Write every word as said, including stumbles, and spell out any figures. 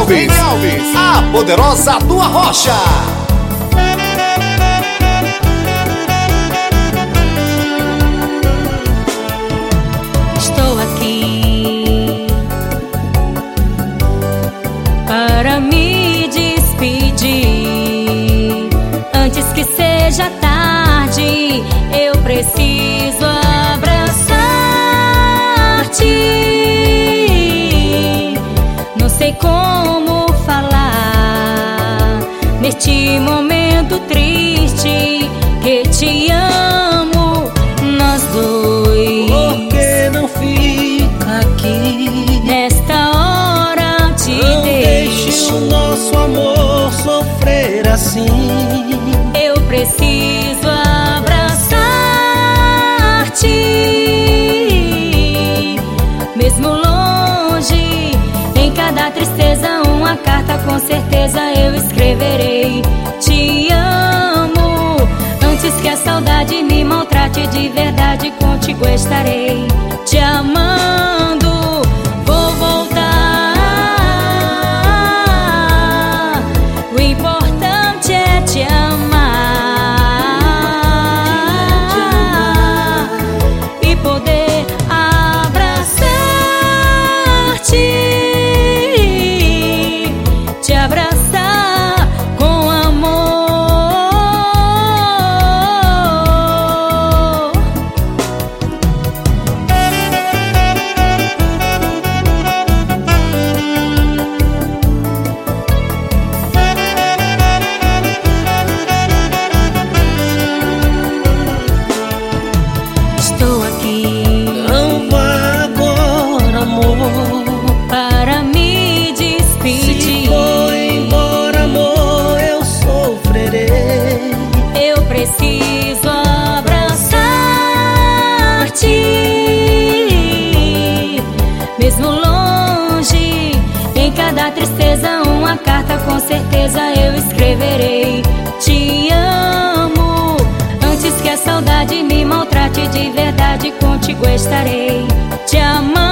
Alves, Alves, a poderosa do Arrocha. Estou aqui para me despedir. Antes que seja tarde, eu preciso abraçar-te. Não sei como falar neste momento triste, que te amo, nós dois. Por que não fica aqui? Nesta hora te não deixo. Deixe o nosso amor sofrer assim. Eu preciso abraçar-te, mesmo longe. Em cada tristeza uma carta com certeza eu escreverei. Te amo, antes que a saudade me maltrate de verdade, contigo estarei. Te amando, vou voltar. O importante é te amar e poder abraçar-te, te abraçar com amor. Estou aqui, Não vá agora, amor. para me despedir. Se for embora, amor, eu sofrerei. Eu preciso abraçar-te, mesmo longe. Em cada tristeza uma carta com certeza eu escreverei. Te amo, antes que a saudade me maltrate de verdade, contigo estarei. Te amando.